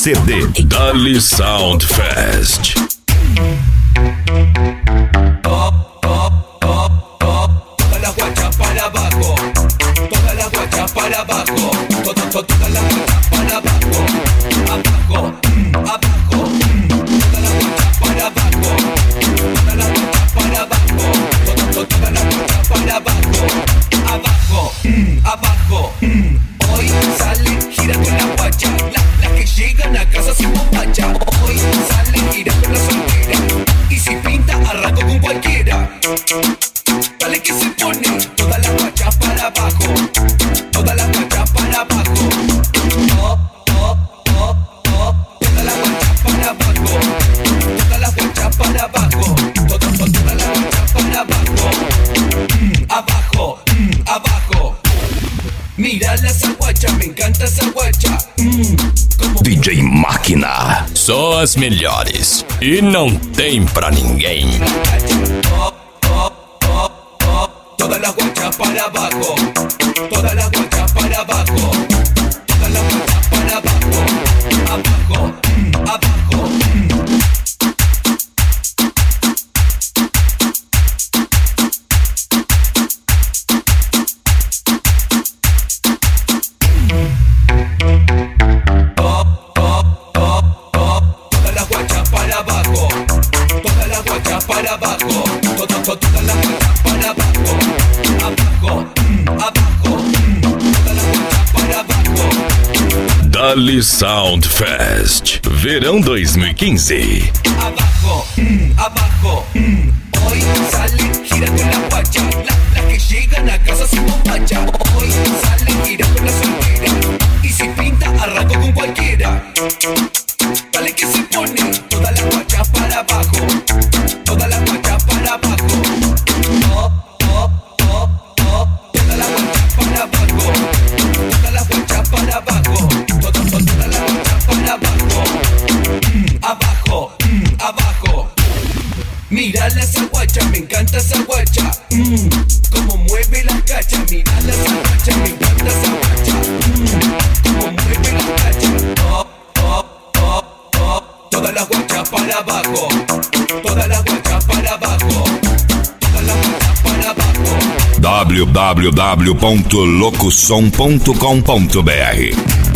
CD Dali Sound Fest. Todas las guachas para abajo, todas las guachas para abajo, todas las guachas para abajo, abajo, abajo, todas las guachas para abajo, todas las guachas para abajo, todas las guachas para abajo, abajo, abajo. Hoy sale gira con la guacha, las que llegan a casa sin bombacha. Hoy sale gira con la soltera, y si pinta arranco con cualquiera. Dale que se pone, todas las guachas para abajo, todas las guachas para abajo. Oh, oh, oh, oh, todas las guachas para abajo, todas las guachas para abajo, todas las guachas para abajo. Abajo, abajo. Mírala esa guacha, me encanta esa guacha. DJ Máquina. Só as melhores e não tem pra ninguém. Todas las guachas para abajo, todas las guachas para abajo, todas las guachas para abajo, abajo, abajo. Todas las guachas para abajo, todas las guachas para abajo, todas las guachas para abajo, abajo, abajo, todas las guachas para abajo. Dali Sound Fest Verão 2015. Abajo, abajo. Hoy sale gira con la guacha, las que llegan a casa sin bombacha. Hoy sale gira con la soltera, y si pinta arranco con cualquiera. Dale que se pone, todas las guachas para abajo, todas las guachas para abajo. Oh, oh, oh, oh, todas las guachas para abajo, todas las guachas para abajo, todas las guachas para abajo. Abajo, abajo. Mírala esa guacha, me encanta esa guacha. Como mueve la cacha, mírala esa guacha, me encanta esa guacha. Como mueve la cacha. Oh, oh, oh, oh. Todas las guachas para abajo, todas las guachas para abajo, todas las guachas para abajo. www.locusom.com.br